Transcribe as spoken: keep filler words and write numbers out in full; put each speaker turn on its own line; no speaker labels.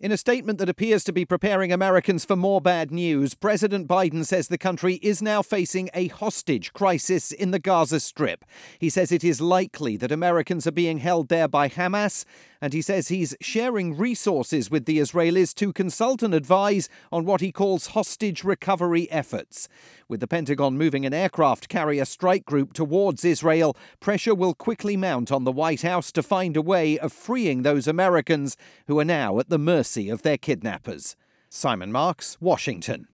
In a statement that appears to be preparing Americans for more bad news, President Biden says the country is now facing a hostage crisis in the Gaza Strip. He says it is likely that Americans are being held there by Hamas, and he says he's sharing resources with the Israelis to consult and advise on what he calls hostage recovery efforts. With the Pentagon moving an aircraft carrier strike group towards Israel, pressure will quickly mount on the White House to find a way of freeing those Americans who are now at the mercy of their kidnappers. Simon Marks, Washington.